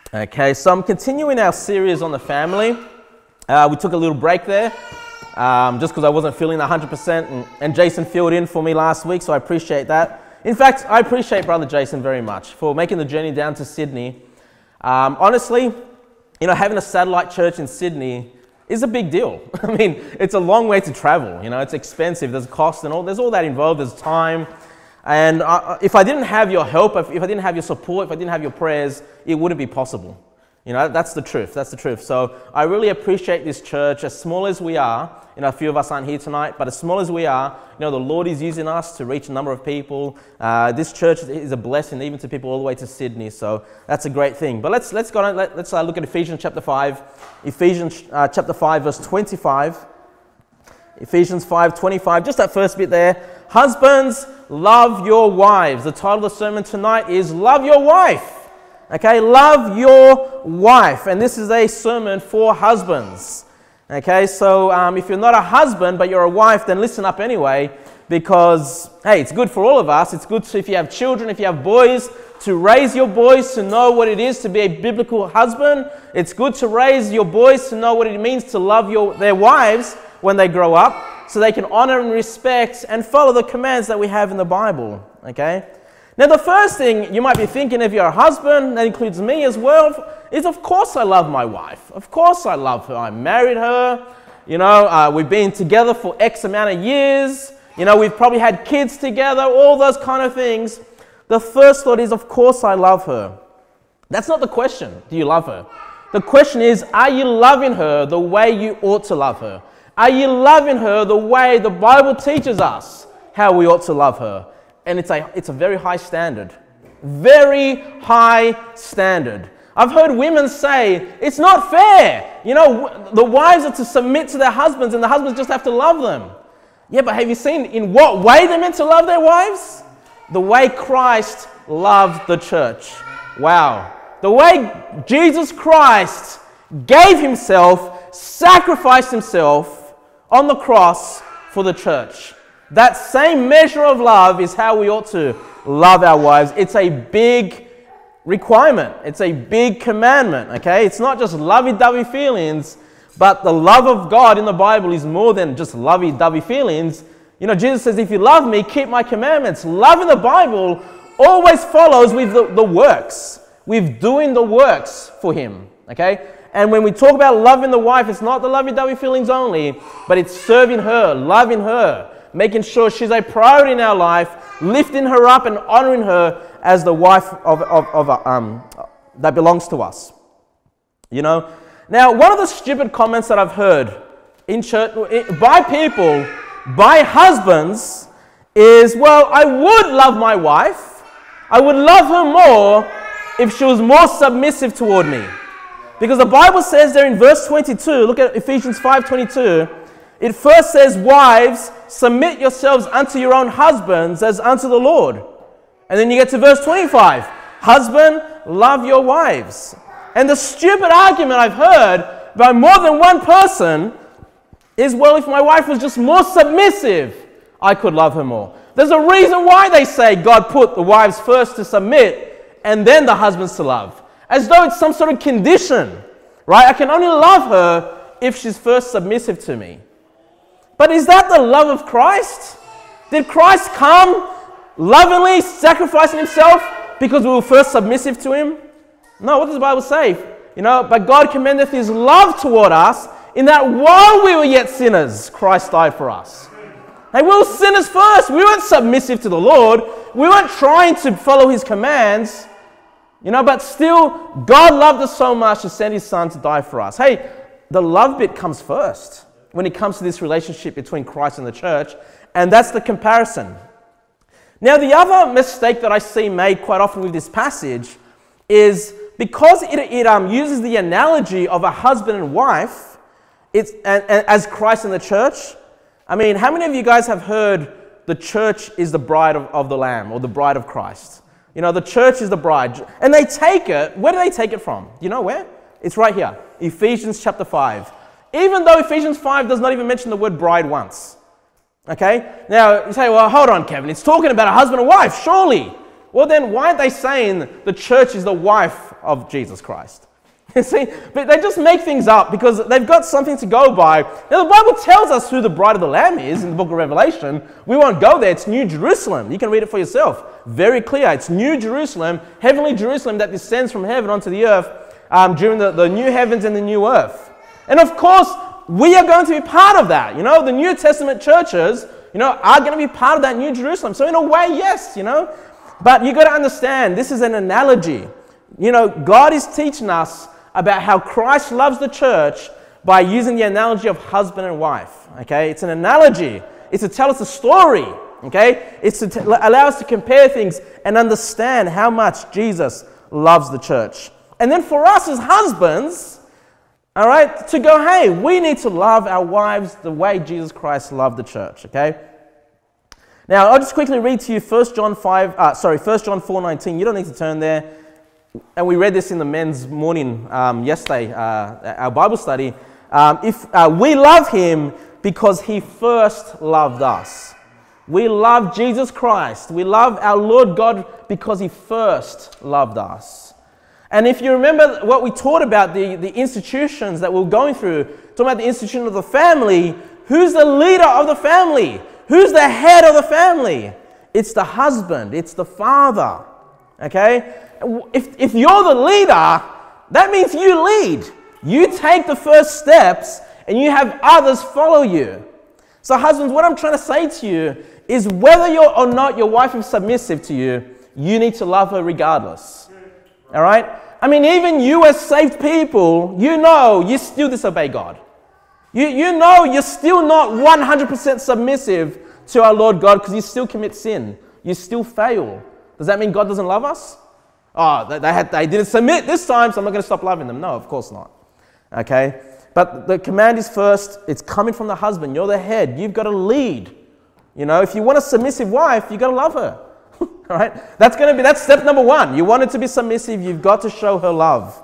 Okay, so I'm continuing our series on the family. We took a little break there just because I wasn't feeling 100%, and Jason filled in for me last week, so I appreciate that. In fact, I appreciate Brother Jason very much for making the journey down to Sydney. Honestly, having a satellite church in Sydney is a big deal. I mean, it's a long way to travel. It's expensive. There's cost and all. There's all that involved. There's time. And if I didn't have your help, if I didn't have your support, if I didn't have your prayers, it wouldn't be possible. That's the truth. That's the truth. So I really appreciate this church, as small as we are. A few of us aren't here tonight, but as small as we are, the Lord is using us to reach a number of people. This church is a blessing, even to people all the way to Sydney. So that's a great thing. But let's go on. Let's look at Ephesians chapter 5. Ephesians chapter 5, verse 25. Ephesians 5:25. Just that first bit there. Husbands, love your wives. The title of the sermon tonight is Love Your Wife. Okay, love your wife. And this is a sermon for husbands. Okay, so if you're not a husband but you're a wife, then listen up anyway, because, hey, it's good for all of us. It's good if you have children, if you have boys, to raise your boys to know what it is to be a biblical husband. It's good to raise your boys to know what it means to love their wives when they grow up, so they can honor and respect and follow the commands that we have in the Bible. Okay? Now, the first thing you might be thinking, if you're a husband, that includes me as well, is of course I love my wife. Of course I love her. I married her. We've been together for X amount of years. We've probably had kids together, all those kind of things. The first thought is, of course I love her. That's not the question. Do you love her? The question is, are you loving her the way you ought to love her? Are you loving her the way the Bible teaches us how we ought to love her? And it's a very high standard. Very high standard. I've heard women say, it's not fair. The wives are to submit to their husbands and the husbands just have to love them. Yeah, but have you seen in what way they're meant to love their wives? The way Christ loved the church. Wow. The way Jesus Christ gave himself, sacrificed himself on the cross for the church. That same measure of love is how we ought to love our wives. It's a big requirement. It's a big commandment, okay? It's not just lovey-dovey feelings, but the love of God in the Bible is more than just lovey-dovey feelings. Jesus says, if you love me, keep my commandments. Love in the Bible always follows with the works, with doing the works for him, okay? And when we talk about loving the wife, it's not the lovey-dovey feelings only, but it's serving her, loving her, making sure she's a priority in our life, lifting her up and honoring her as the wife that belongs to us. Now, one of the stupid comments that I've heard in church by people, by husbands, is, well, I would love my wife. I would love her more if she was more submissive toward me. Because the Bible says there in verse 22, look at Ephesians 5:22, it first says, wives, submit yourselves unto your own husbands as unto the Lord. And then you get to verse 25, husband, love your wives. And the stupid argument I've heard by more than one person is, well, if my wife was just more submissive, I could love her more. There's a reason why they say God put the wives first to submit and then the husbands to love. As though it's some sort of condition, right? I can only love her if she's first submissive to me. But is that the love of Christ? Did Christ come lovingly sacrificing himself because we were first submissive to him? No, what does the Bible say? But God commendeth his love toward us in that while we were yet sinners, Christ died for us. Hey, we were sinners first. We weren't submissive to the Lord. We weren't trying to follow his commands. But still, God loved us so much to send his son to die for us. Hey, the love bit comes first when it comes to this relationship between Christ and the church, and that's the comparison. Now, the other mistake that I see made quite often with this passage is because it uses the analogy of a husband and wife, as Christ and the church. I mean, how many of you guys have heard the church is the bride of the Lamb, or the bride of Christ? The church is the bride. And they take it, where do they take it from? You know where? It's right here, Ephesians chapter 5. Even though Ephesians 5 does not even mention the word bride once. Okay? Now, you say, well, hold on, Kevin. It's talking about a husband and wife, surely. Well, then why aren't they saying the church is the wife of Jesus Christ. You see, but they just make things up because they've got something to go by. Now, the Bible tells us who the bride of the Lamb is in the book of Revelation. We won't go there. It's New Jerusalem. You can read it for yourself. Very clear. It's New Jerusalem, heavenly Jerusalem that descends from heaven onto the earth during the new heavens and the new earth. And of course, we are going to be part of that. You know, the New Testament churches, you know, are going to be part of that New Jerusalem. So in a way, yes, you know. But you got to understand, this is an analogy. You know, God is teaching us about how Christ loves the church by using the analogy of husband and wife, okay? It's an analogy. It's to tell us a story, okay? It's to allow us to compare things and understand how much Jesus loves the church. And then for us as husbands, all right, to go, hey, we need to love our wives the way Jesus Christ loved the church, okay? Now, I'll just quickly read to you 1 John 4:19. You don't need to turn there. And we read this in the men's morning yesterday, our Bible study. If we love him because he first loved us. We love Jesus Christ. We love our Lord God because he first loved us. And if you remember what we taught about, the institutions that we're going through, talking about the institution of the family, who's the leader of the family? Who's the head of the family? It's the husband. It's the father. Okay? If you're the leader, that means you lead. You take the first steps and you have others follow you. So husbands, what I'm trying to say to you is whether or not your wife is submissive to you, you need to love her regardless. All right? I mean, even you as saved people, you know you still disobey God. You know you're still not 100% submissive to our Lord God because you still commit sin. You still fail. Does that mean God doesn't love us? Oh, they didn't submit this time, so I'm not going to stop loving them. No, of course not. Okay? But the command is first, it's coming from the husband. You're the head. You've got to lead. You know, if you want a submissive wife, you've got to love her. All right? That's step number one. You want her to be submissive, you've got to show her love.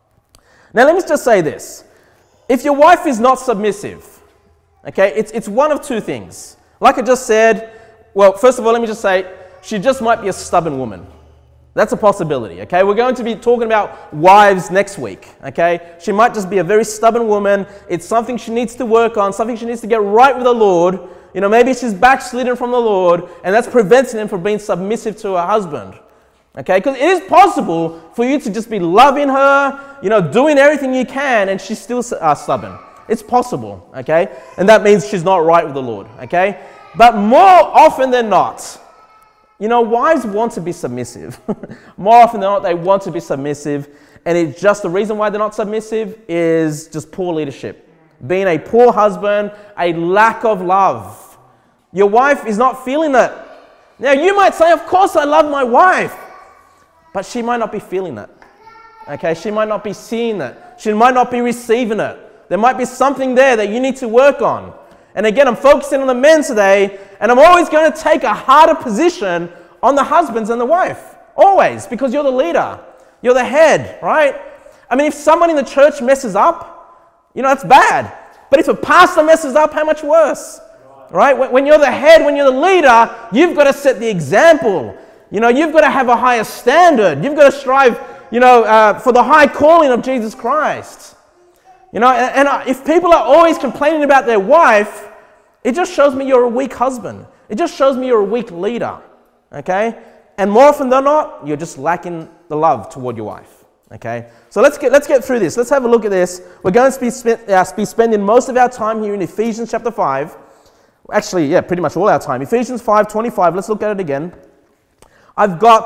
Now, let me just say this. If your wife is not submissive, okay, it's one of two things. Like I just said, well, first of all, let me just say, she just might be a stubborn woman. That's a possibility, okay? We're going to be talking about wives next week, okay? She might just be a very stubborn woman. It's something she needs to work on, something she needs to get right with the Lord. You know, maybe she's backslidden from the Lord, and that's preventing him from being submissive to her husband, okay? Because it is possible for you to just be loving her, you know, doing everything you can, and she's still stubborn. It's possible, okay? And that means she's not right with the Lord, okay? But more often than not, you know, wives want to be submissive. More often than not, they want to be submissive. And it's just the reason why they're not submissive is just poor leadership. Being a poor husband, a lack of love. Your wife is not feeling it. Now, you might say, of course I love my wife. But she might not be feeling it. Okay, she might not be seeing it. She might not be receiving it. There might be something there that you need to work on. And again, I'm focusing on the men today, and I'm always going to take a harder position on the husbands and the wife. Always, because you're the leader. You're the head, right? I mean, if someone in the church messes up, you know, that's bad. But if a pastor messes up, how much worse? Right? When you're the head, when you're the leader, you've got to set the example. You know, you've got to have a higher standard. You've got to strive, you know, for the high calling of Jesus Christ. You know, and if people are always complaining about their wife, it just shows me you're a weak husband. It just shows me you're a weak leader, okay? And more often than not, you're just lacking the love toward your wife, okay? So let's get through this. Let's have a look at this. We're going to be spending most of our time here in Ephesians chapter 5. Actually, yeah, pretty much all our time. Ephesians 5:25. Let's look at it again. I've got,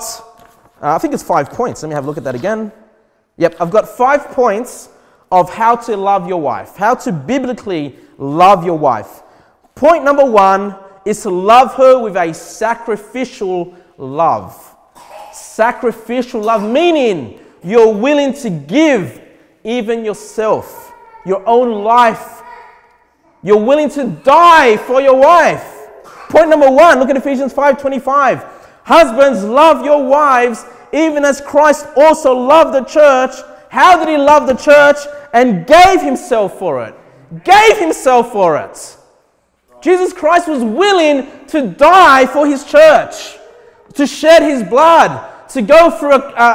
I think it's 5 points. Let me have a look at that again. Yep, I've got 5 points of how to love your wife, how to biblically love your wife. Point number 1 is to love her with a sacrificial love. Sacrificial love, meaning you're willing to give even yourself, your own life. You're willing to die for your wife. Point number 1, look at Ephesians 5:25. Husbands, love your wives even as Christ also loved the church. How did he love the church? And gave himself for it. Gave himself for it. Jesus Christ was willing to die for his church, to shed his blood, to go through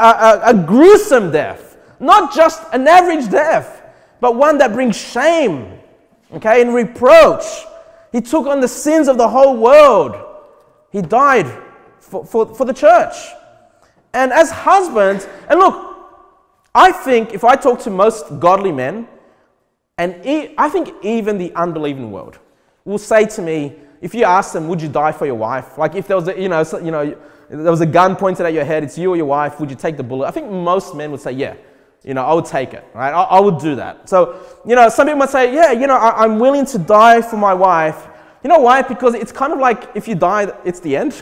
a gruesome death, not just an average death, but one that brings shame, okay, and reproach. He took on the sins of the whole world. He died for the church. And as husbands, and look, I think if I talk to most godly men, and I think even the unbelieving world will say to me, if you ask them, would you die for your wife? Like if there was there was a gun pointed at your head, it's you or your wife, would you take the bullet? I think most men would say, yeah, I would take it, right? I would do that. So, some people might say, yeah, I'm willing to die for my wife. You know why? Because it's kind of like if you die, it's the end.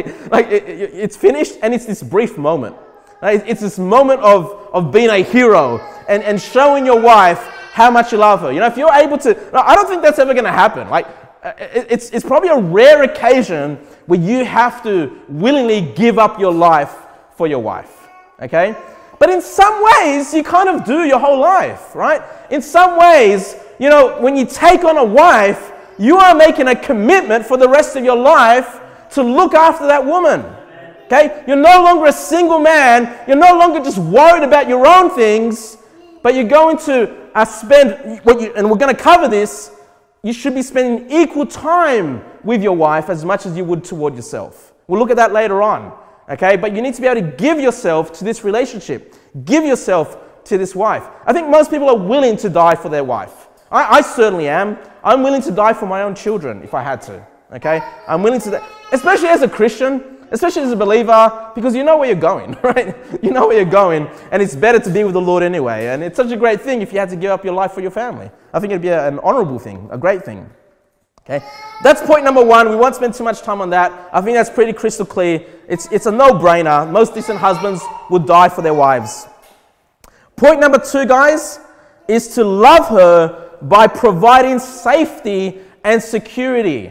It's finished and it's this brief moment. Right? It's this moment of being a hero and showing your wife how much you love her. If you're able to, I don't think that's ever going to happen. It's probably a rare occasion where you have to willingly give up your life for your wife. Okay? But in some ways, you kind of do your whole life, right? In some ways, when you take on a wife, you are making a commitment for the rest of your life to look after that woman. Okay? You're no longer a single man. You're no longer just worried about your own things, but you're going to spend, and we're going to cover this, you should be spending equal time with your wife as much as you would toward yourself. We'll look at that later on. Okay? But you need to be able to give yourself to this relationship. Give yourself to this wife. I think most people are willing to die for their wife. I certainly am. I'm willing to die for my own children if I had to. Okay? I'm willing to, especially as a Christian, especially as a believer, because you know where you're going, right? You know where you're going, and it's better to be with the Lord anyway. And it's such a great thing if you had to give up your life for your family. I think it'd be an honorable thing, a great thing. Okay? That's point number one. We won't spend too much time on that. I think that's pretty crystal clear. It's a no-brainer. Most decent husbands would die for their wives. Point number two, guys, is to love her by providing safety and security.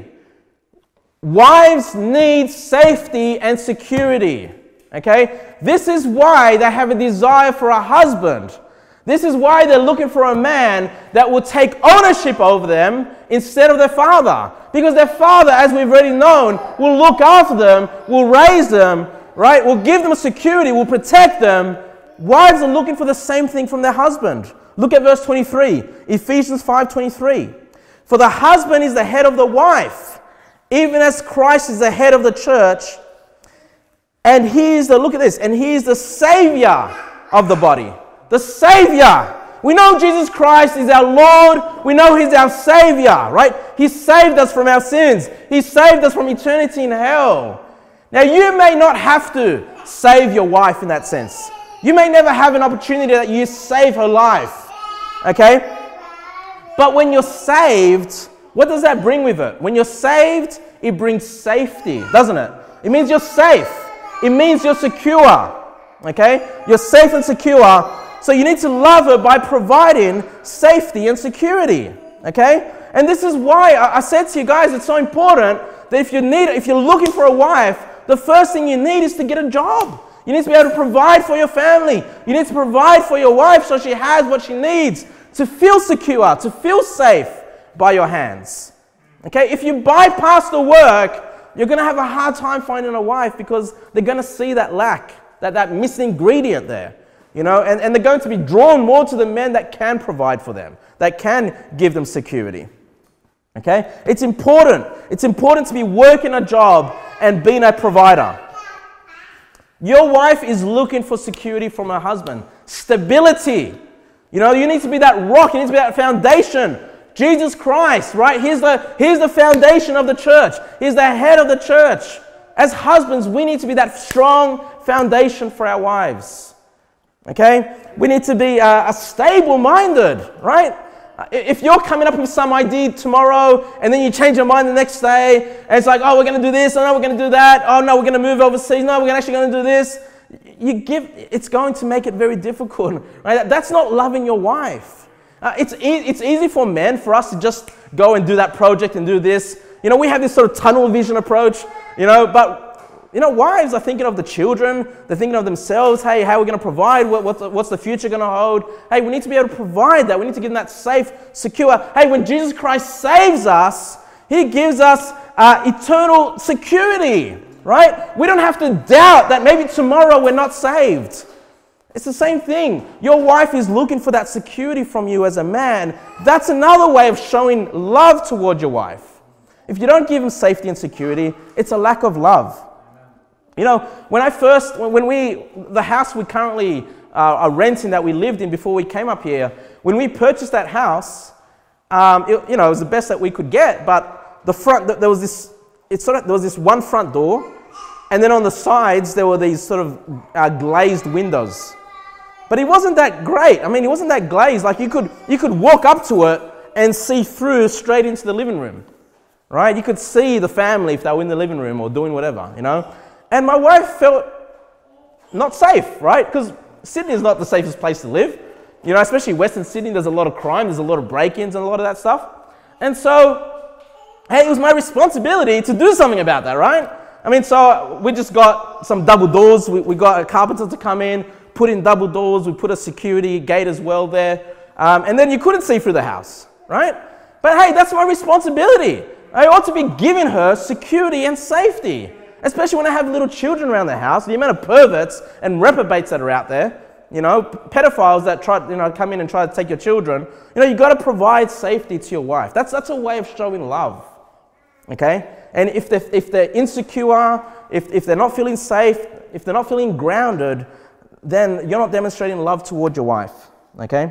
Wives need safety and security, okay? This is why they have a desire for a husband. This is why they're looking for a man that will take ownership over them instead of their father. Because their father, as we've already known, will look after them, will raise them, right? Will give them security, will protect them. Wives are looking for the same thing from their husband. Look at verse 23, Ephesians 5:23. For the husband is the head of the wife, even as Christ is the head of the church, and he is the, look at this, and he is the Savior of the body. The Savior. We know Jesus Christ is our Lord. We know He's our Savior, right? He saved us from our sins. He saved us from eternity in hell. Now, you may not have to save your wife in that sense. You may never have an opportunity that you save her life, okay? But when you're saved, what does that bring with it? When you're saved, it brings safety, doesn't it? It means you're safe. It means you're secure, okay? You're safe and secure. So you need to love her by providing safety and security, okay? And this is why I said to you guys, it's so important that if you're looking for a wife, the first thing you need is to get a job. You need to be able to provide for your family. You need to provide for your wife so she has what she needs to feel secure, to feel safe by your hands. Okay? If you bypass the work, you're going to have a hard time finding a wife because they're going to see that lack, that missing ingredient there. You know, and they're going to be drawn more to the men that can provide for them, that can give them security. Okay? It's important. It's important to be working a job and being a provider. Your wife is looking for security from her husband. Stability. You know, you need to be that rock. You need to be that foundation. Jesus Christ, right? He's the foundation of the church. He's the head of the church. As husbands, we need to be that strong foundation for our wives. Okay? We need to be stable-minded, right? If you're coming up with some idea tomorrow and then you change your mind the next day and it's like, oh, we're going to do this, oh, no, we're going to do that, oh, no, we're going to move overseas, no, we're actually going to do this, it's going to make it very difficult, right? That's not loving your wife. It's easy for men, for us to just go and do that project and do this. You know, we have this sort of tunnel vision approach, you know, but you know, wives are thinking of the children. They're thinking of themselves. Hey, how are we going to provide? What's the future going to hold? Hey, we need to be able to provide that. We need to give them that safe, secure. Hey, when Jesus Christ saves us, He gives us eternal security, right? We don't have to doubt that maybe tomorrow we're not saved. It's the same thing. Your wife is looking for that security from you as a man. That's another way of showing love toward your wife. If you don't give him safety and security, it's a lack of love. You know, the house we currently are renting that we lived in before we came up here, when we purchased that house, it was the best that we could get, but there was this one front door, and then on the sides there were these sort of glazed windows. But it wasn't that great. I mean, it wasn't that glazed. Like you could walk up to it and see through straight into the living room, right? You could see the family if they were in the living room or doing whatever, you know. And my wife felt not safe, right? Because Sydney is not the safest place to live. You know, especially Western Sydney, there's a lot of crime, there's a lot of break-ins and a lot of that stuff. And so, hey, it was my responsibility to do something about that, right? I mean, so we just got some double doors. We got a carpenter to come in, put in double doors. We put a security gate as well there. And then you couldn't see through the house, right? But hey, that's my responsibility. I ought to be giving her security and safety, especially when I have little children around the house. The amount of perverts and reprobates that are out there, you know, pedophiles that come in and try to take your children. You know, you've got to provide safety to your wife. That's a way of showing love, okay? And if they're insecure, if they're not feeling safe, if they're not feeling grounded, then you're not demonstrating love toward your wife, okay?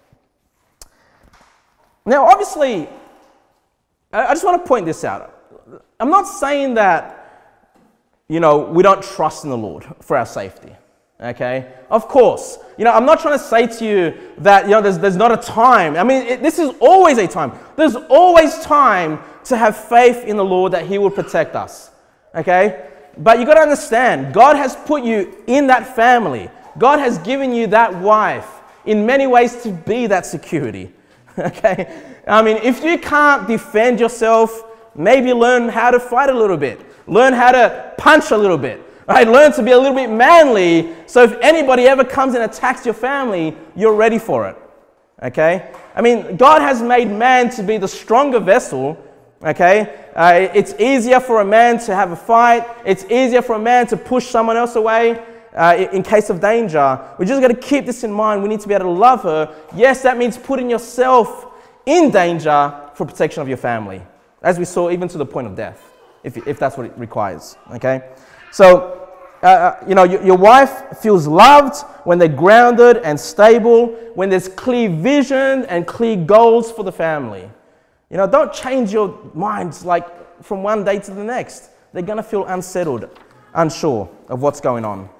Now, obviously, I just want to point this out. I'm not saying that, you know, we don't trust in the Lord for our safety, okay? Of course. You know, I'm not trying to say to you that, you know, there's not a time. I mean, this is always a time. There's always time to have faith in the Lord that He will protect us, okay? But you got to understand, God has put you in that family. God has given you that wife in many ways to be that security, okay? I mean, if you can't defend yourself, maybe learn how to fight a little bit. Learn how to punch a little bit, right? Learn to be a little bit manly, so if anybody ever comes and attacks your family, you're ready for it, okay? I mean, God has made man to be the stronger vessel, okay? It's easier for a man to have a fight. It's easier for a man to push someone else away in case of danger. We just got to keep this in mind. We need to be able to love her. Yes, that means putting yourself in danger for protection of your family, as we saw, even to the point of death, if that's what it requires, okay? So, you know, your wife feels loved when they're grounded and stable, when there's clear vision and clear goals for the family. You know, don't change your minds like from one day to the next. They're going to feel unsettled, unsure of what's going on.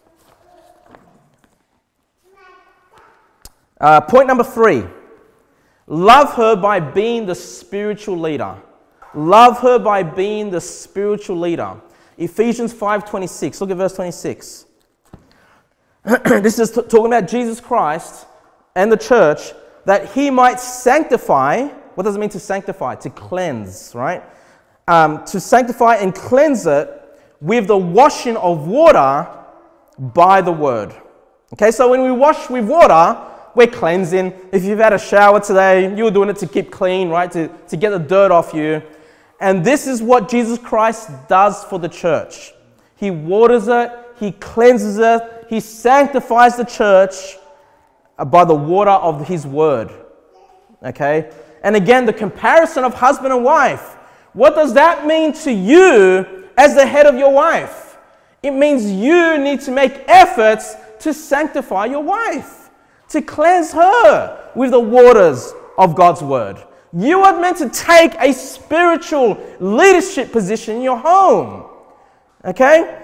Point number 3. Love her by being the spiritual leader. Love her by being the spiritual leader. Ephesians 5:26. Look at verse 26. This is talking about Jesus Christ and the church, that He might sanctify. What does it mean to sanctify? To cleanse, right? To sanctify and cleanse it with the washing of water by the word. Okay, so when we wash with water, we're cleansing. If you've had a shower today, you're doing it to keep clean, right? To get the dirt off you. And this is what Jesus Christ does for the church. He waters it, He cleanses it, He sanctifies the church by the water of His word. Okay? And again, the comparison of husband and wife. What does that mean to you as the head of your wife? It means you need to make efforts to sanctify your wife, to cleanse her with the waters of God's word. You are meant to take a spiritual leadership position in your home. Okay?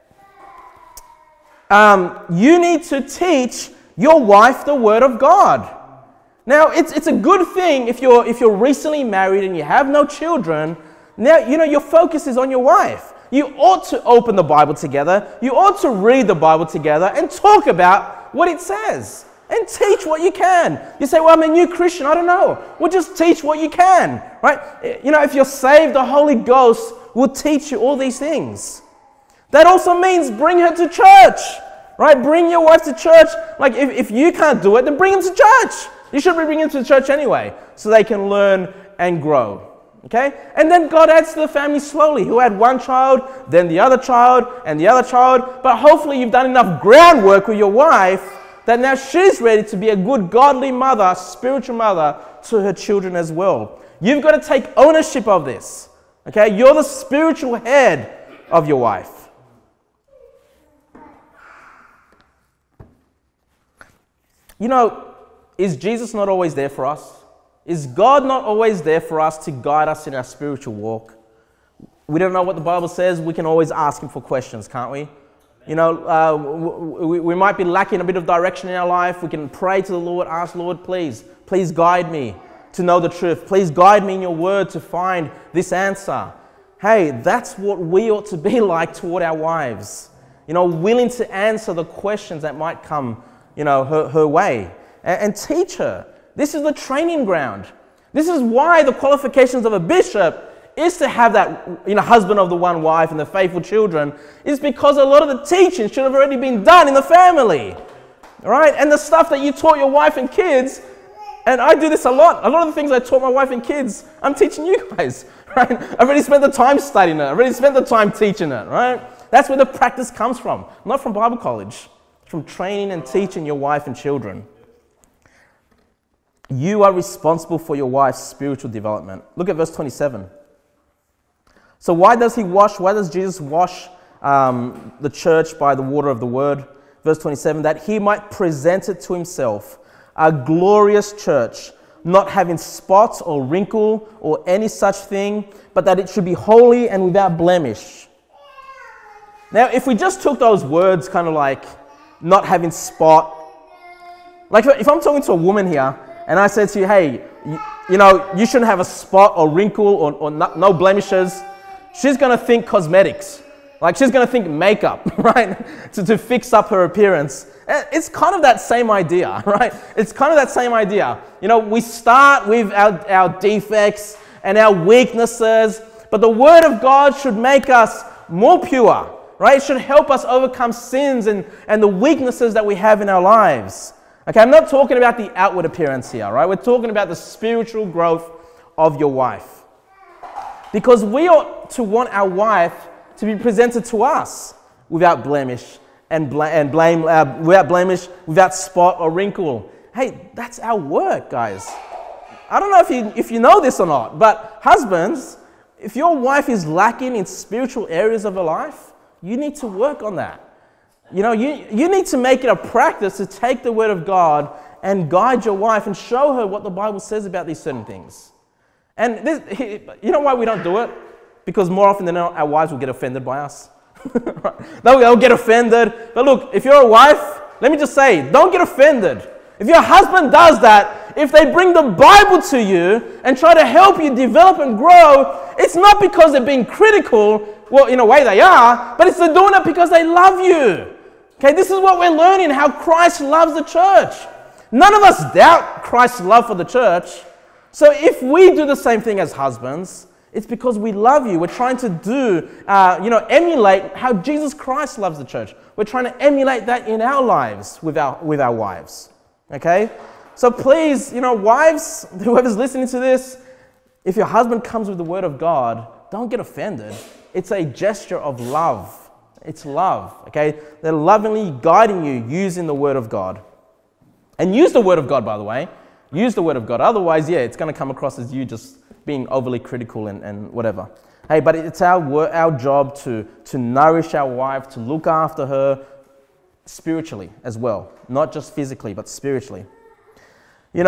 You need to teach your wife the word of God. Now, it's a good thing if you're recently married and you have no children. Now, you know, your focus is on your wife. You ought to open the Bible together. You ought to read the Bible together and talk about what it says. And teach what you can. You say, well, I'm a new Christian. I don't know. Well, just teach what you can, right? You know, if you're saved, the Holy Ghost will teach you all these things. That also means bring her to church, right? Bring your wife to church. Like, if you can't do it, then bring them to church. You should be bringing them to church anyway, so they can learn and grow, Okay? And then God adds to the family slowly. Who had one child, then the other child, and the other child. But hopefully you've done enough groundwork with your wife that now she's ready to be a good godly mother, spiritual mother to her children as well. You've got to take ownership of this. Okay? You're the spiritual head of your wife. You know, is Jesus not always there for us? Is God not always there for us to guide us in our spiritual walk? We don't know what the Bible says. We can always ask Him for questions, can't we? You know, we might be lacking a bit of direction in our life. We can pray to the Lord, ask, Lord, please guide me to know the truth. Please guide me in your word to find this answer. Hey, that's what we ought to be like toward our wives. You know, willing to answer the questions that might come, you know, her way. And teach her. This is the training ground. This is why the qualifications of a bishop is to have that, you know, husband of the one wife and the faithful children, is because a lot of the teaching should have already been done in the family. All right? And the stuff that you taught your wife and kids, and I do this a lot. A lot of the things I taught my wife and kids, I'm teaching you guys. Right? I've already spent the time studying it. I've already spent the time teaching it. Right? That's where the practice comes from. Not from Bible college. It's from training and teaching your wife and children. You are responsible for your wife's spiritual development. Look at verse 27. So why does Jesus wash the church by the water of the word? Verse 27, that he might present it to himself, a glorious church, not having spot or wrinkle or any such thing, but that it should be holy and without blemish. Now, if we just took those words kind of like not having spot, like if I'm talking to a woman here, and I said to you, hey, you know, you shouldn't have a spot or wrinkle or no blemishes, she's going to think cosmetics. Like she's going to think makeup, right? to fix up her appearance. It's kind of that same idea, right? It's kind of that same idea. You know, we start with our defects and our weaknesses, but the Word of God should make us more pure, right? It should help us overcome sins and the weaknesses that we have in our lives. Okay, I'm not talking about the outward appearance here, right? We're talking about the spiritual growth of your wife. Because we ought to want our wife to be presented to us without blemish without blemish, without spot or wrinkle. Hey, that's our work, guys. I don't know if you know this or not, but husbands, if your wife is lacking in spiritual areas of her life, you need to work on that. You know, you need to make it a practice to take the Word of God and guide your wife and show her what the Bible says about these certain things. And you know why we don't do it? Because more often than not, our wives will get offended by us. They'll get offended. But look, if you're a wife, let me just say, don't get offended. If your husband does that, if they bring the Bible to you and try to help you develop and grow, it's not because they're being critical. Well, in a way they are, but they're doing it because they love you. Okay, this is what we're learning, how Christ loves the church. None of us doubt Christ's love for the church. So if we do the same thing as husbands, it's because we love you. We're trying to emulate how Jesus Christ loves the church. We're trying to emulate that in our lives with our wives. Okay? So please, wives, whoever's listening to this, if your husband comes with the Word of God, don't get offended. It's a gesture of love. It's love, okay? They're lovingly guiding you using the Word of God. And use the Word of God, by the way. Use the Word of God. Otherwise, it's going to come across as you just being overly critical and whatever. Hey, but it's our job to nourish our wife, to look after her spiritually as well. Not just physically, but spiritually. You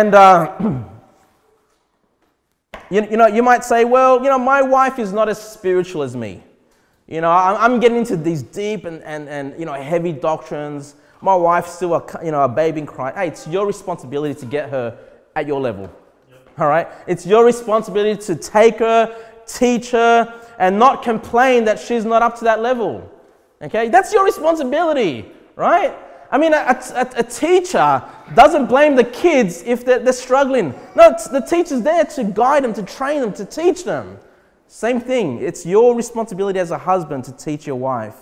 might say, well, my wife is not as spiritual as me. I'm getting into these deep and heavy doctrines. My wife's still a babe in Christ. Hey, it's your responsibility to get her at your level. Yep. All right? It's your responsibility to take her, teach her, and not complain that she's not up to that level. Okay? That's your responsibility, right? I mean, a teacher doesn't blame the kids if they're struggling. No, the teacher's there to guide them, to train them, to teach them. Same thing. It's your responsibility as a husband to teach your wife.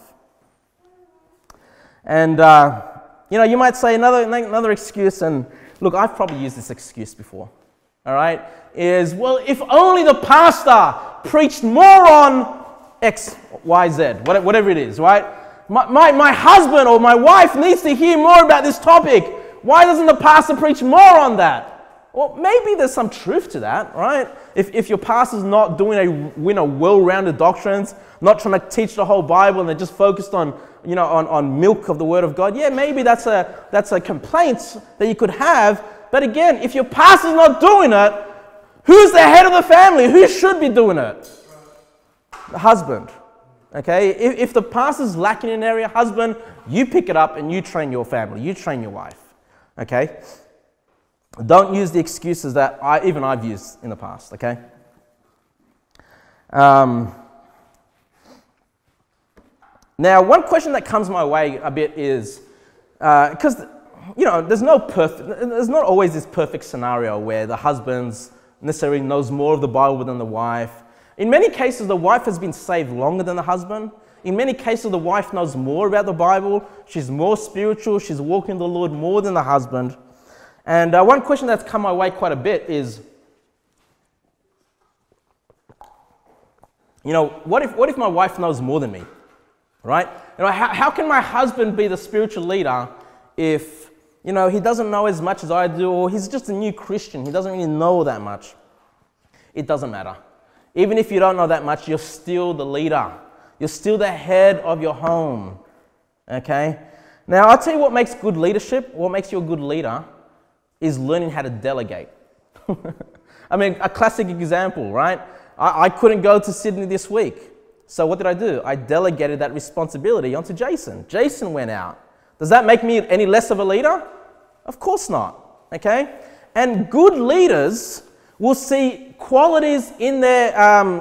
And, you might say another excuse, and look, I've probably used this excuse before. all right, is, well, if only the pastor preached more on X, Y, Z, whatever it is, right? My husband or my wife needs to hear more about this topic. Why doesn't the pastor preach more on that? Well, maybe there's some truth to that, right? If your pastor's not doing well-rounded doctrines, not trying to teach the whole Bible, and they're just focused on milk of the Word of God, yeah, maybe that's a complaint that you could have. But again, if your pastor's not doing it, who's the head of the family? Who should be doing it? The husband. Okay? If the pastor's lacking in an area, husband, you pick it up and you train your family. You train your wife. Okay? Don't use the excuses that I've used in the past. Okay? Now, one question that comes my way a bit is, because there's not always this perfect scenario where the husband necessarily knows more of the Bible than the wife. In many cases, the wife has been saved longer than the husband. In many cases, the wife knows more about the Bible. She's more spiritual. She's walking with the Lord more than the husband. And one question that's come my way quite a bit is, what if my wife knows more than me, right? How can my husband be the spiritual leader if, he doesn't know as much as I do, or he's just a new Christian, he doesn't really know that much? It doesn't matter. Even if you don't know that much, you're still the leader. You're still the head of your home, okay? Now, I'll tell you what makes good leadership, what makes you a good leader, is learning how to delegate. I mean, a classic example, right? I couldn't go to Sydney this week. So what did I do? I delegated that responsibility onto Jason. Jason went out. Does that make me any less of a leader? Of course not, okay? And good leaders will see qualities in their,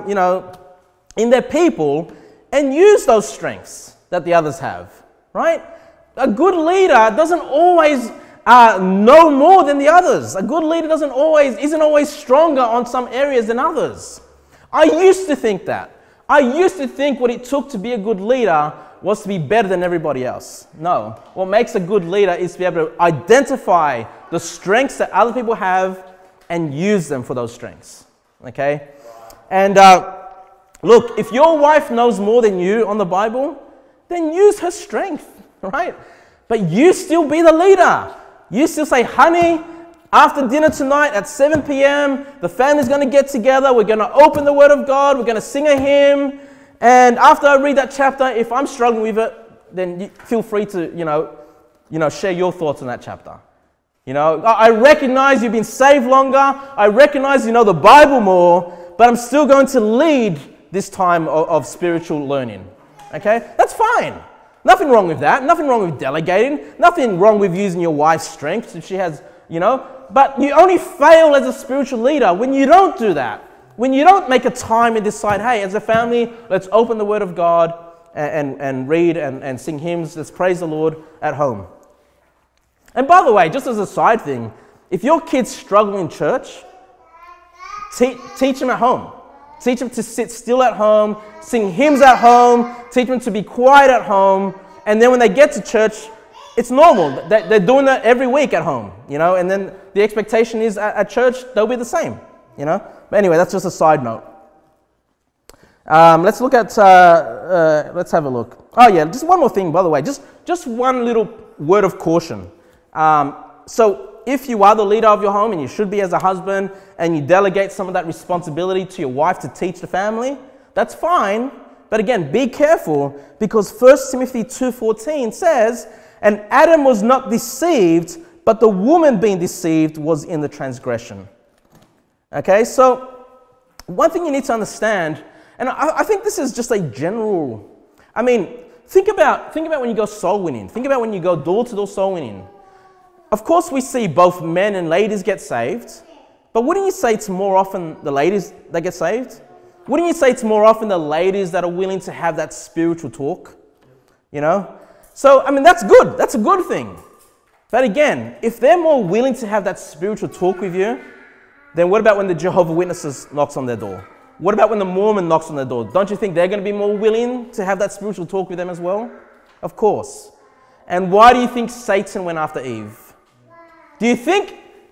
in their people and use those strengths that the others have, right? A good leader doesn't always know more than the others. A good leader isn't always stronger on some areas than others. I used to think that. I used to think what it took to be a good leader was to be better than everybody else. No. What makes a good leader is to be able to identify the strengths that other people have and use them for those strengths. Okay? And look, if your wife knows more than you on the Bible, then use her strength, right? But you still be the leader. You still say, honey, after dinner tonight at 7 p.m., the family's going to get together. We're going to open the Word of God. We're going to sing a hymn. And after I read that chapter, if I'm struggling with it, then feel free to, share your thoughts on that chapter. I recognize you've been saved longer. I recognize you know the Bible more, but I'm still going to lead this time of spiritual learning. Okay? That's fine. Nothing wrong with that. Nothing wrong with delegating. Nothing wrong with using your wife's strengths if she has, But you only fail as a spiritual leader when you don't do that. When you don't make a time and decide, hey, as a family, let's open the Word of God and read and sing hymns. Let's praise the Lord at home. And by the way, just as a side thing, if your kids struggle in church, teach them at home. Teach them to sit still at home, sing hymns at home, teach them to be quiet at home, and then when they get to church, it's normal. They're doing that every week at home, and then the expectation is at church, they'll be the same, But anyway, that's just a side note. Let's look at, let's have a look. Oh yeah, just one more thing, by the way, just one little word of caution. So if you are the leader of your home, and you should be as a husband, and you delegate some of that responsibility to your wife to teach the family, that's fine. But again, be careful, because 1 Timothy 2:14 says, and Adam was not deceived, but the woman being deceived was in the transgression. Okay, so one thing you need to understand, and I think this is just a general, think about when you go soul winning. Think about when you go door-to-door soul winning. Of course, we see both men and ladies get saved, but wouldn't you say it's more often the ladies that get saved? Wouldn't you say it's more often the ladies that are willing to have that spiritual talk? So, that's good. That's a good thing. But again, if they're more willing to have that spiritual talk with you, then what about when the Jehovah's Witnesses knocks on their door? What about when the Mormon knocks on their door? Don't you think they're going to be more willing to have that spiritual talk with them as well? Of course. And why do you think Satan went after Eve? Do you think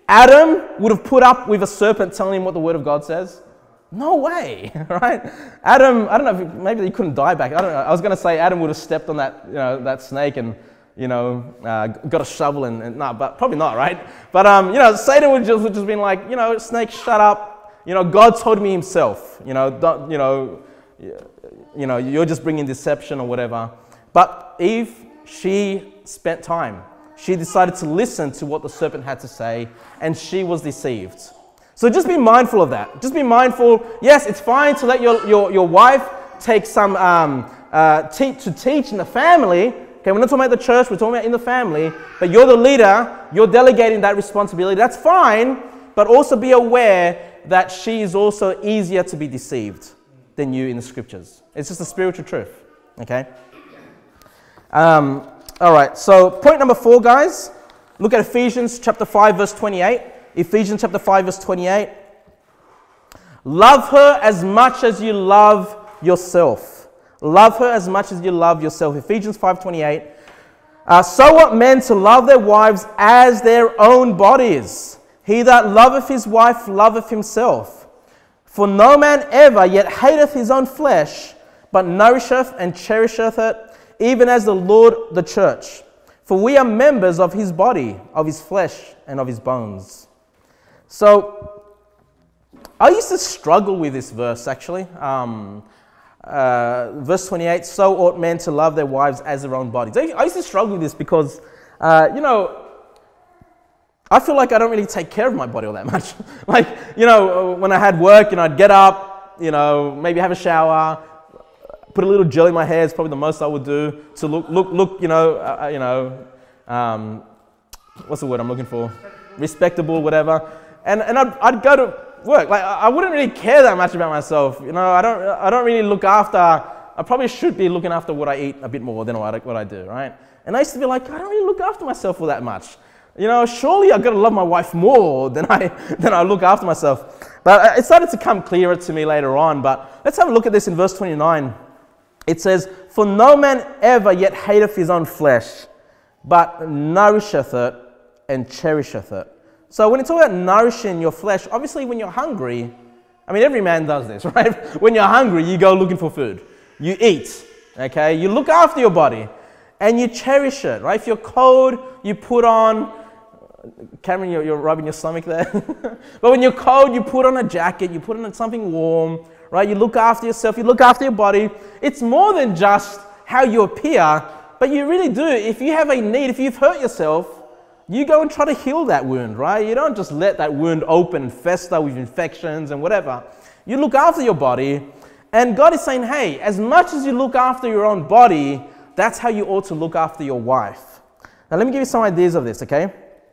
Adam would have put up with a serpent telling him what the Word of God says? No way, right? Adam, I don't know, maybe he couldn't die back. I don't know. I was going to say Adam would have stepped on that, that snake and, got a shovel and no, but probably not, right? But, Satan would just been like, snake, shut up. God told me himself, you're just bringing deception or whatever. But Eve, she spent time. She decided to listen to what the serpent had to say, and she was deceived. So just be mindful of that. Just be mindful. Yes, it's fine to let your wife take some to teach in the family. Okay, we're not talking about the church, we're talking about in the family. But you're the leader, you're delegating that responsibility. That's fine, but also be aware that she is also easier to be deceived than you in the scriptures. It's just a spiritual truth. Okay? All right, so point number 4, guys. Look at Ephesians chapter 5, verse 28. Ephesians chapter 5, verse 28. Love her as much as you love yourself. Love her as much as you love yourself. Ephesians 5:28. So ought men to love their wives as their own bodies. He that loveth his wife loveth himself. For no man ever yet hateth his own flesh, but nourisheth and cherisheth it, even as the Lord the church. For we are members of his body, of his flesh, and of his bones. So, I used to struggle with this verse actually. Verse 28, so ought men to love their wives as their own bodies. I used to struggle with this because, I feel like I don't really take care of my body all that much. When I had work, I'd get up, maybe have a shower, put a little gel in my hair is probably the most I would do to look, what's the word I'm looking for? Respectable, whatever. And I'd go to work. I wouldn't really care that much about myself. I don't really look after. I probably should be looking after what I eat a bit more than what I do, right? And I used to be like, I don't really look after myself all that much. Surely I've got to love my wife more than I look after myself. But it started to come clearer to me later on. But let's have a look at this in verse 29. It says, for no man ever yet hateth his own flesh, but nourisheth it and cherisheth it. So when you talk about nourishing your flesh, obviously when you're hungry, every man does this, right? When you're hungry, you go looking for food. You eat, okay? You look after your body and you cherish it, right? If you're cold, you put on, Cameron, you're rubbing your stomach there. But when you're cold, you put on a jacket, you put on something warm, right? You look after yourself, you look after your body. It's more than just how you appear, but you really do. If you have a need, if you've hurt yourself, you go and try to heal that wound, right? You don't just let that wound open and fester with infections and whatever. You look after your body, and God is saying, hey, as much as you look after your own body, that's how you ought to look after your wife. Now, let me give you some ideas of this, okay?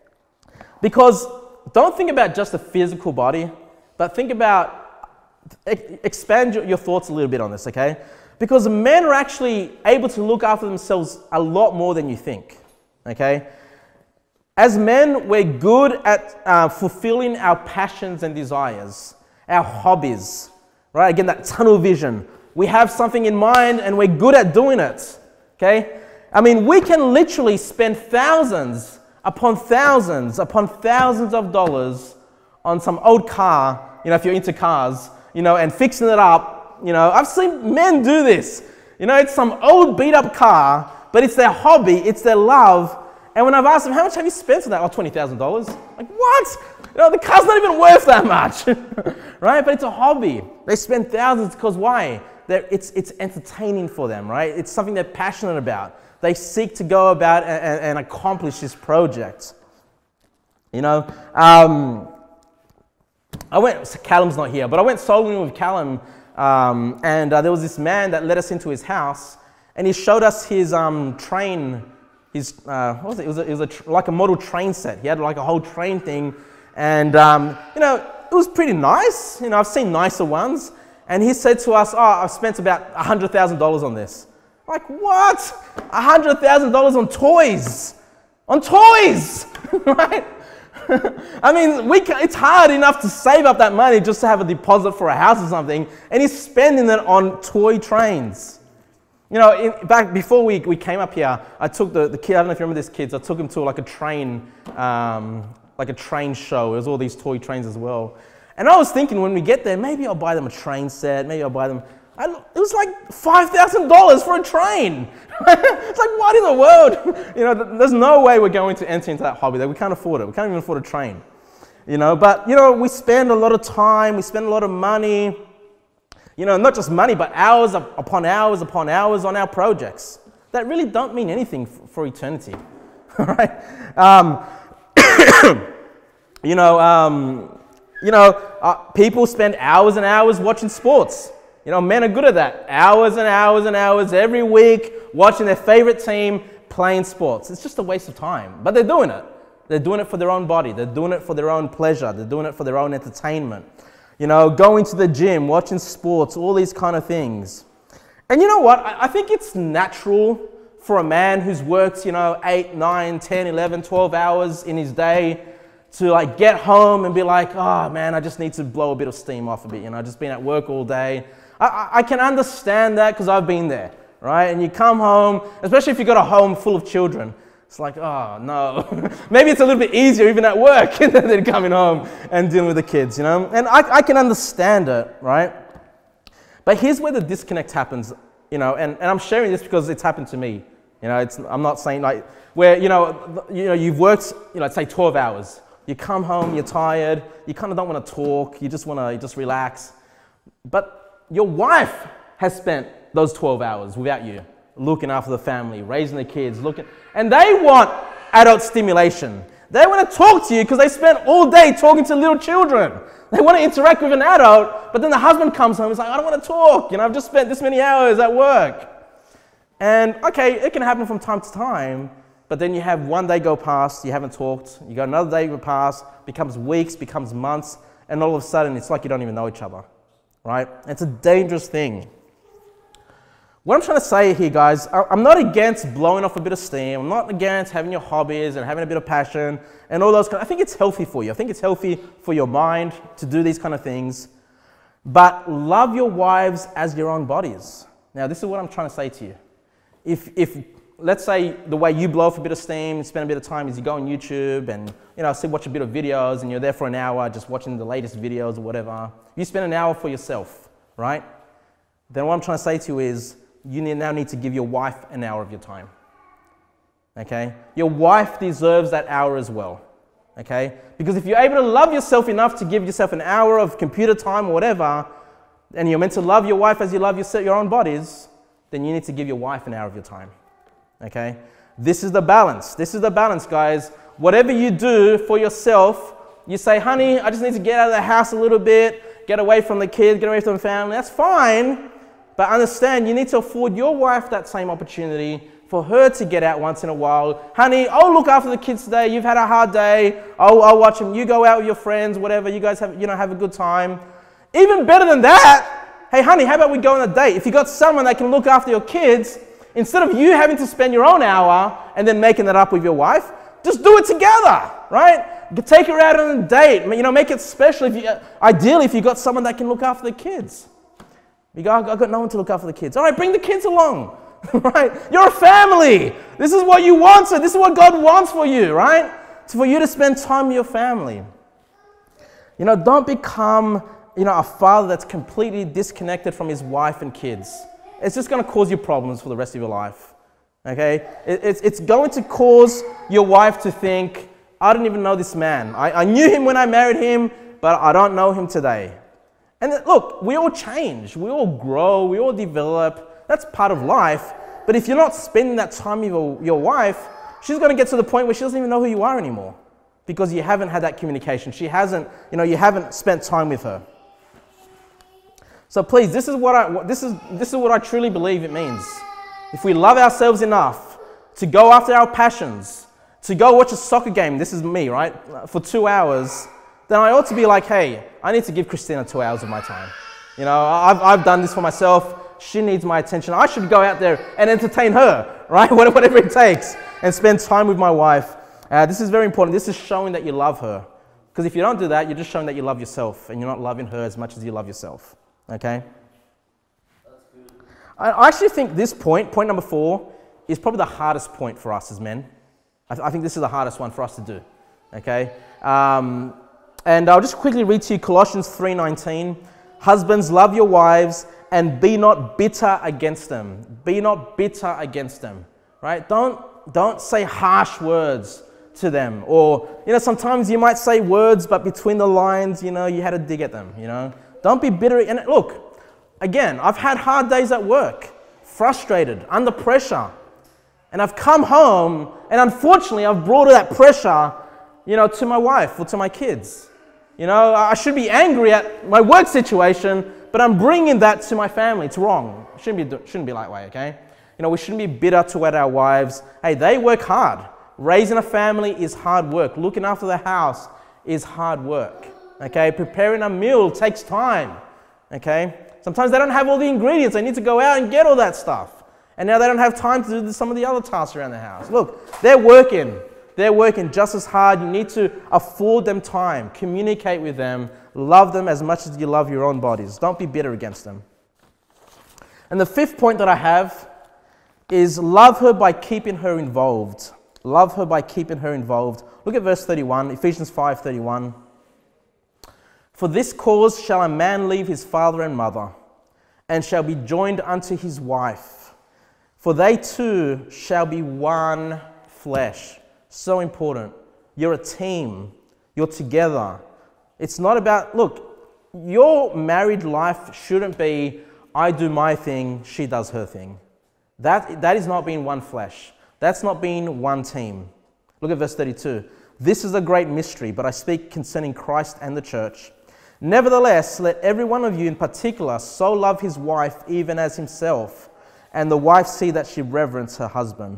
Because don't think about just the physical body, but think about, expand your thoughts a little bit on this, okay? Because men are actually able to look after themselves a lot more than you think, okay? As men, we're good at fulfilling our passions and desires, our hobbies, right? Again, that tunnel vision. We have something in mind and we're good at doing it, okay? We can literally spend thousands upon thousands of dollars on some old car, if you're into cars, and fixing it up. I've seen men do this. It's some old beat up car, but it's their hobby, it's their love. And when I've asked them, how much have you spent on that? Oh, $20,000. Like, what? The car's not even worth that much, right? But it's a hobby. They spend thousands because why? It's entertaining for them, right? It's something they're passionate about. They seek to go about and accomplish this project. Callum's not here, but I went soloing with Callum, and there was this man that led us into his house, and he showed us his train. What was it? It was like a model train set. He had like a whole train thing, and it was pretty nice. I've seen nicer ones. And he said to us, I've spent about $100,000 on this. I'm like, what? $100,000 on toys? On toys, right? It's hard enough to save up that money just to have a deposit for a house or something, and he's spending it on toy trains. Back before we came up here, I took the kid, I don't know if you remember this, kids, I took him to like a train like a train show. There's all these toy trains as well. And I was thinking when we get there, maybe I'll buy them a train set, maybe I'll buy them, it was like $5,000 for a train. It's like, what in the world? You know, there's no way we're going to enter into that hobby. That we can't afford it. We can't even afford a train. You know, but, you know, we spend a lot of time, we spend a lot of money, you know, not just money, but hours upon hours upon hours on our projects that really don't mean anything for eternity. All right? People spend hours and hours watching sports. You know, men are good at that. Hours and hours and hours every week watching their favorite team playing sports. It's just a waste of time, but they're doing it. They're doing it for their own body. They're doing it for their own pleasure. They're doing it for their own entertainment. You know, going to the gym, watching sports, all these kind of things. And you know what? I think it's natural for a man who's worked, 8, 9, 10, 11, 12 hours in his day to like get home and be like, oh man, I just need to blow a bit of steam off a bit. I've just been at work all day. I can understand that because I've been there, right? And you come home, especially if you've got a home full of children. It's like, oh no. Maybe it's a little bit easier even at work than coming home and dealing with the kids, And I can understand it, right? But here's where the disconnect happens, and I'm sharing this because it's happened to me. I'm not saying like where, you've worked, say 12 hours. You come home, you're tired, you kind of don't want to talk, you just want to just relax. But your wife has spent those 12 hours without you, looking after the family, raising the kids, and they want adult stimulation. They want to talk to you because they spent all day talking to little children. They want to interact with an adult, but then the husband comes home and is like, I don't want to talk. I've just spent this many hours at work. And okay, it can happen from time to time, but then you have one day go past, you haven't talked, you got another day go past, becomes weeks, becomes months, and all of a sudden it's like you don't even know each other, right? It's a dangerous thing. What I'm trying to say here, guys, I'm not against blowing off a bit of steam. I'm not against having your hobbies and having a bit of passion and all those kind of, I think it's healthy for you. I think it's healthy for your mind to do these kind of things. But love your wives as your own bodies. Now, this is what I'm trying to say to you. If let's say the way you blow off a bit of steam, spend a bit of time is you go on YouTube and, watch a bit of videos and you're there for an hour just watching the latest videos or whatever. You spend an hour for yourself, right? Then what I'm trying to say to you is, you now need to give your wife an hour of your time, okay? Your wife deserves that hour as well, okay? Because if you're able to love yourself enough to give yourself an hour of computer time or whatever, and you're meant to love your wife as you love your own bodies, then you need to give your wife an hour of your time, okay? This is the balance. This is the balance, guys. Whatever you do for yourself, you say, honey, I just need to get out of the house a little bit, get away from the kids, get away from the family. That's fine. But understand, you need to afford your wife that same opportunity for her to get out once in a while. Honey, I'll look after the kids today. You've had a hard day. I'll watch them. You go out with your friends, whatever. You guys have a good time. Even better than that, hey, honey, how about we go on a date? If you got someone that can look after your kids, instead of you having to spend your own hour and then making that up with your wife, just do it together, right? Take her out on a date. Make it special. Ideally, if you got someone that can look after the kids. You go, I've got no one to look after the kids. All right, bring the kids along, right? You're a family. This is what you want. So this is what God wants for you, right? It's for you to spend time with your family. Don't become, a father that's completely disconnected from his wife and kids. It's just going to cause you problems for the rest of your life, okay? It's going to cause your wife to think, I don't even know this man. I knew him when I married him, but I don't know him today. And look, we all change, we all grow, we all develop. That's part of life. But if you're not spending that time with your wife, she's going to get to the point where she doesn't even know who you are anymore because you haven't had that communication. She hasn't, you haven't spent time with her. So please, this is what I truly believe it means. If we love ourselves enough to go after our passions, to go watch a soccer game, this is me, right, for 2 hours, then I ought to be like, hey, I need to give Christina 2 hours of my time. I've done this for myself. She needs my attention. I should go out there and entertain her, right? Whatever it takes, and spend time with my wife. This is very important. This is showing that you love her. Because if you don't do that, you're just showing that you love yourself, and you're not loving her as much as you love yourself. Okay? That's good. I actually think this point number 4, is probably the hardest point for us as men. I think this is the hardest one for us to do. Okay? And I'll just quickly read to you Colossians 3:19. Husbands, love your wives and be not bitter against them. Be not bitter against them, right? Don't say harsh words to them. Or, sometimes you might say words, but between the lines, you had to dig at them, Don't be bitter. And look, again, I've had hard days at work, frustrated, under pressure. And I've come home, and unfortunately, I've brought that pressure, to my wife or to my kids. I should be angry at my work situation, but I'm bringing that to my family. It's wrong. It shouldn't be that way, okay? We shouldn't be bitter toward our wives. Hey, they work hard. Raising a family is hard work. Looking after the house is hard work, okay? Preparing a meal takes time, okay? Sometimes they don't have all the ingredients. They need to go out and get all that stuff. And now they don't have time to do some of the other tasks around the house. Look, they're working. They're working just as hard. You need to afford them time. Communicate with them. Love them as much as you love your own bodies. Don't be bitter against them. And the fifth point that I have is love her by keeping her involved. Love her by keeping her involved. Look at verse 31, Ephesians 5:31. For this cause shall a man leave his father and mother, and shall be joined unto his wife. For they two shall be one flesh. So important. You're a team. You're together. It's not about, look, your married life shouldn't be, I do my thing, she does her thing. That is not being one flesh. That's not being one team. Look at verse 32. This is a great mystery, but I speak concerning Christ and the church. Nevertheless, let every one of you in particular so love his wife even as himself, and the wife see that she reverence her husband.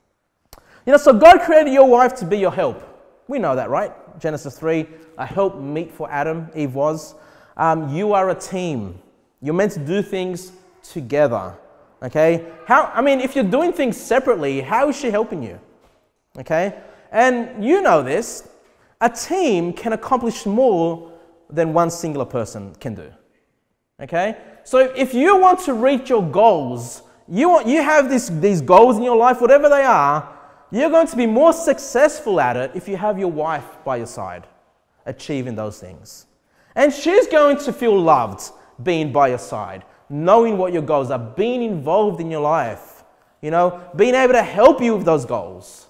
So God created your wife to be your help. We know that, right? Genesis 3, a help meet for Adam, Eve was. You are a team. You're meant to do things together. Okay? If you're doing things separately, how is she helping you? Okay? And you know this, a team can accomplish more than one singular person can do. Okay? So if you want to reach your goals, you have these goals in your life, whatever they are, you're going to be more successful at it if you have your wife by your side, achieving those things. And she's going to feel loved being by your side, knowing what your goals are, being involved in your life, being able to help you with those goals.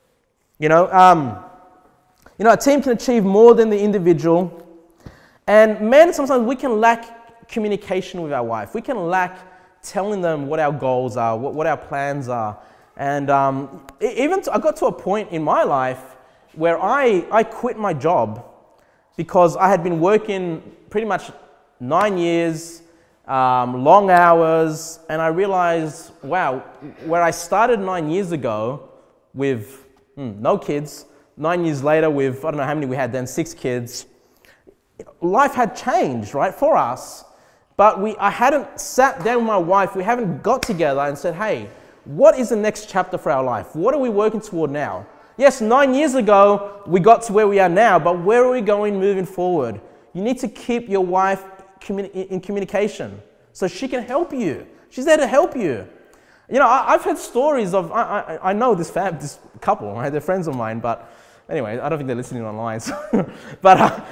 A team can achieve more than the individual. And men, sometimes we can lack communication with our wife. We can lack telling them what our goals are, what our plans are. And I got to a point in my life where I quit my job because I had been working pretty much 9 years, long hours, and I realized, wow, where I started 9 years ago with no kids, 9 years later with, I don't know how many we had then, 6 kids, life had changed, right, for us. But I hadn't sat down with my wife, we haven't got together and said, hey, what is the next chapter for our life? What are we working toward now? Yes, 9 years ago, we got to where we are now, but where are we going moving forward? You need to keep your wife in communication so she can help you. She's there to help you. I've heard stories of, I know this couple, right? They're friends of mine, but anyway, I don't think they're listening online. So but,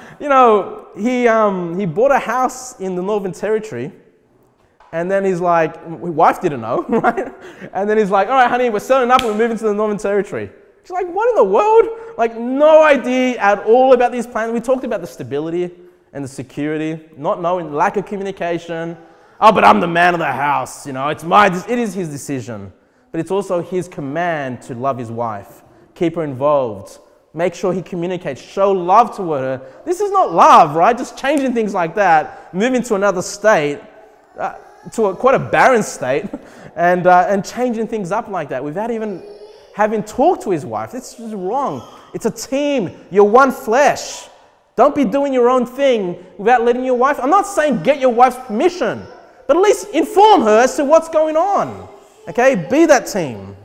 he bought a house in the Northern Territory. And then he's like, his wife didn't know, right? And then he's like, all right, honey, we're selling up and we're moving to the Northern Territory. She's like, what in the world? Like, no idea at all about these plans. We talked about the stability and the security, not knowing, lack of communication. Oh, but I'm the man of the house, it is his decision. But it's also his command to love his wife, keep her involved, make sure he communicates, show love toward her. This is not love, right? Just changing things like that, moving to another state, to quite a barren state, and changing things up like that without even having talked to his wife. This is wrong. It's a team. You're one flesh. Don't be doing your own thing without letting your wife. I'm not saying get your wife's permission, but at least inform her as to what's going on. Okay? Be that team.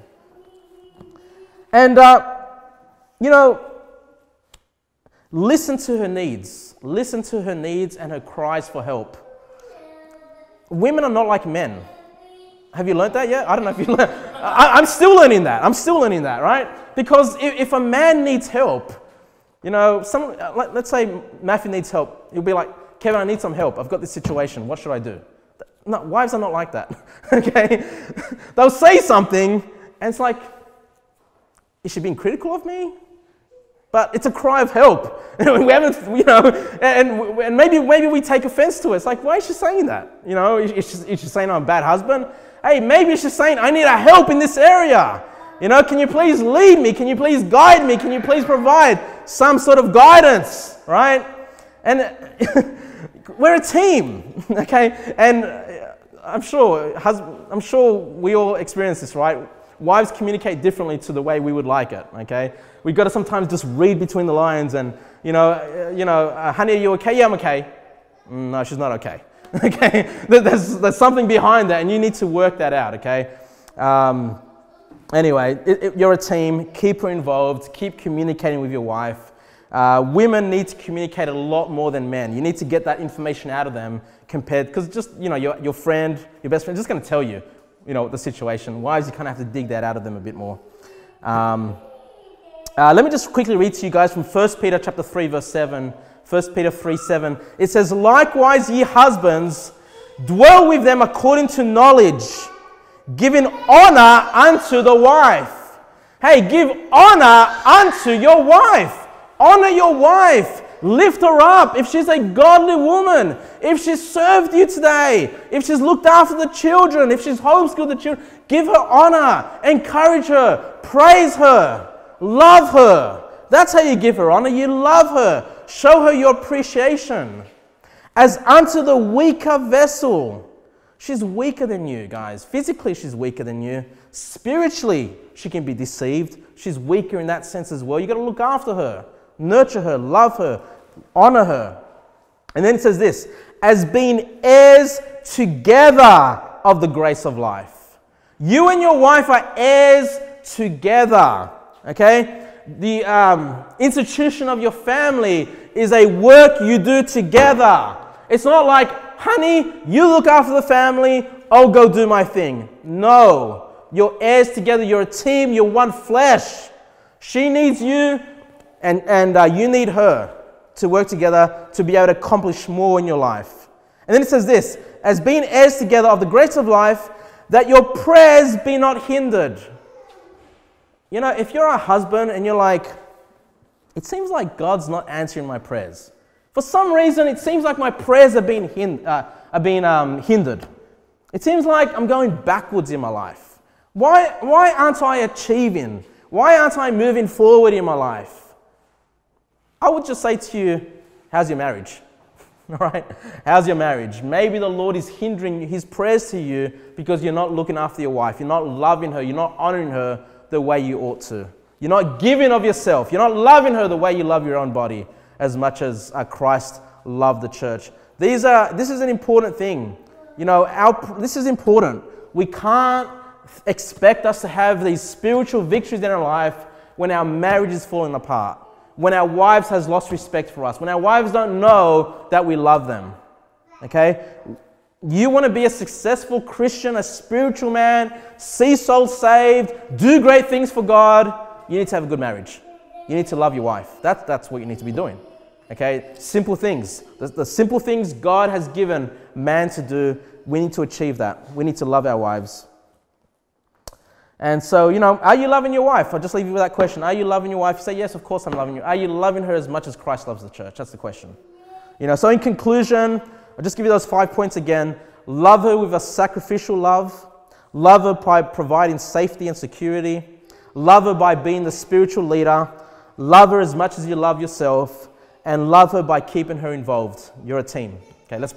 And, listen to her needs. Listen to her needs and her cries for help. Women are not like men. Have you learned that yet? I don't know if you learned. I'm still learning that. right? Because if a man needs help, You know, let's say Matthew needs help. He'll be like, Kevin, I need some help. I've got this situation. What should I do? No, wives are not like that. Okay? They'll say something, and it's like, is she being critical of me? But it's a cry of help. We haven't, you know, and maybe we take offense to it. It's like, why is she saying that? You know, is she saying I'm a bad husband? Hey, maybe she's saying I need a help in this area. You know, can you please lead me? Can you please guide me? Can you please provide some sort of guidance, right? And we're a team, okay? And I'm sure we all experience this, right? Wives communicate differently to the way we would like it, okay? We've got to sometimes just read between the lines and, honey, are you okay? Yeah, I'm okay. No, she's not okay. Okay? There's something behind that, and you need to work that out, okay? Anyway, you're a team. Keep her involved. Keep communicating with your wife. Women need to communicate a lot more than men. You need to get that information out of them because just, your friend, your best friend, just going to tell you, the situation. Wives, you kind of have to dig that out of them a bit more. Let me just quickly read to you guys from 1 Peter chapter 3, verse 7. 1 Peter 3, 7. It says, likewise, ye husbands, dwell with them according to knowledge, giving honor unto the wife. Hey, give honor unto your wife. Honor your wife. Lift her up. If she's a godly woman, if she's served you today, if she's looked after the children, if she's homeschooled the children, give her honor, encourage her, praise her, love her. That's how you give her honor. You love her. Show her your appreciation. As unto the weaker vessel. She's weaker than you, guys. Physically, she's weaker than you. Spiritually, she can be deceived. She's weaker in that sense as well. You got to look after her. Nurture her, love her, honor her. And then it says this, as being heirs together of the grace of life. You and your wife are heirs together, okay? The institution of your family is a work you do together. It's not like, honey, you look after the family, I'll go do my thing. No, you're heirs together, you're a team, you're one flesh. She needs you, and you need her to work together to be able to accomplish more in your life. And then it says this, as being heirs together of the grace of life, that your prayers be not hindered. You know, if you're a husband and you're like, it seems like God's not answering my prayers. For some reason, it seems like my prayers are being hindered. It seems like I'm going backwards in my life. Why aren't I achieving? Why aren't I moving forward in my life? I would just say to you, how's your marriage? All right? How's your marriage? Maybe the Lord is hindering His prayers to you because you're not looking after your wife. You're not loving her. You're not honoring her the way you ought to. You're not giving of yourself. You're not loving her the way you love your own body as much as Christ loved the church. This is an important thing. This is important. We can't expect us to have these spiritual victories in our life when our marriage is falling apart. When our wives has lost respect for us, when our wives don't know that we love them, okay? You want to be a successful Christian, a spiritual man, see souls saved, do great things for God, you need to have a good marriage. You need to love your wife. That's what you need to be doing, okay? Simple things. The simple things God has given man to do, we need to achieve that. We need to love our wives. And so, are you loving your wife? I'll just leave you with that question. Are you loving your wife? You say, yes, of course I'm loving you. Are you loving her as much as Christ loves the church? That's the question. So in conclusion, I'll just give you those 5 points again. Love her with a sacrificial love. Love her by providing safety and security. Love her by being the spiritual leader. Love her as much as you love yourself. And love her by keeping her involved. You're a team. Okay, let's pray.